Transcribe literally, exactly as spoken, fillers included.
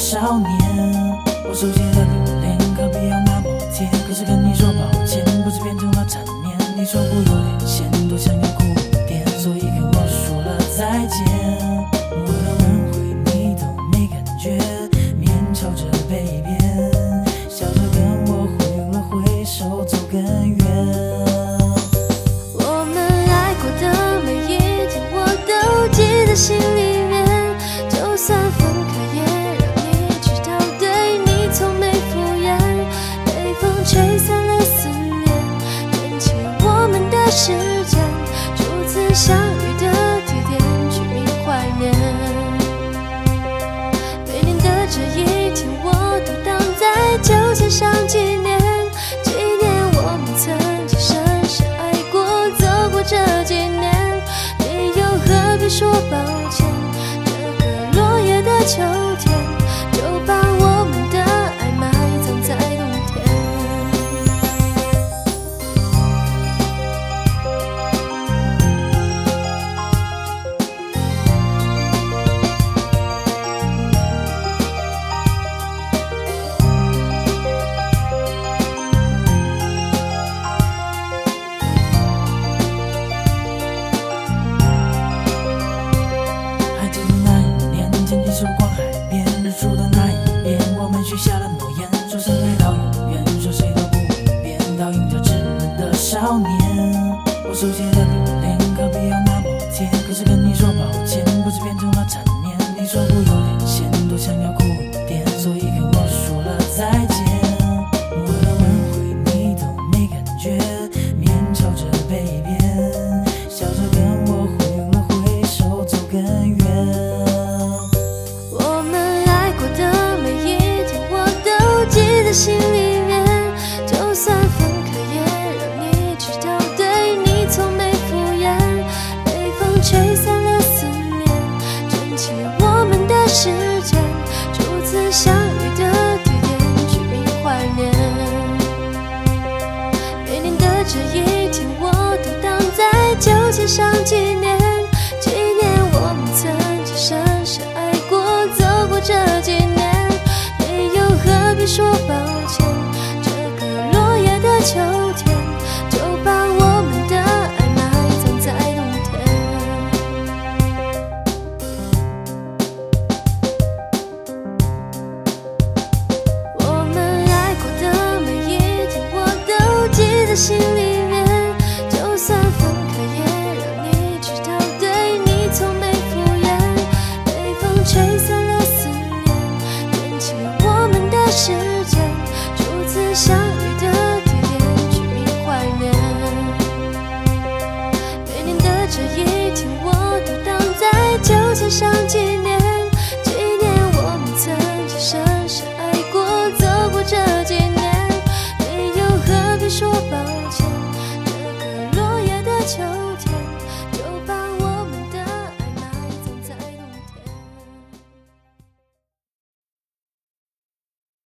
少年。我手写的留恋，何必要那么甜？可是跟你说抱歉，不知变成了缠绵。你说不有点咸，多想要哭一点，所以跟我说了再见。我的挽回你都没感觉，面朝着北边，笑着跟我挥了挥手，走更远。 我们爱过的每一天，我都记在心里面。就算分开，也让你知道，对你从没敷衍。北风吹散了思念，卷起我们的时间，初次相遇的地点，取名怀念。每年的这一天，我都当在旧线上纪念，纪念我们曾经深深爱过，走过这几年。你又何必说抱歉？这个落叶的秋天，就把我们的爱埋葬在冬天。 还记得那一年，牵起手逛海边，日出的那一边，我们许下了诺言，说相爱到永远，说谁都不会变，倒映着稚嫩的少年。我手写的留恋，何必要那么甜？可是跟你说抱歉，不知变成了缠绵。你说不有点咸，多想要哭一点，所以跟我说了再见。我的挽回你都没感觉，面朝着北边，笑着跟我挥了挥手，走更远。 我们爱过的每一天，我都记在心里面。就算分开，也让你知道，对你从没敷衍。北风吹散了思念，卷起我们的时间，初次相遇的地点，取名怀念。每年的这一天，我都当在旧线上纪念，纪念我们曾经深深爱过，走过这几年。你又何必说抱歉？这个落叶的秋天，就把我们的爱埋葬在冬天。我们爱过的每一天，我都记在心里面。就算分开，也让你知道，对你从没敷衍。北风吹散了思念，卷起我们的时间，初次相遇的地点，取名怀念。每年的这一天，我都当在旧线上纪念，纪念我们曾经深深爱过，走过这几年。你又何必说抱歉？这个落叶的秋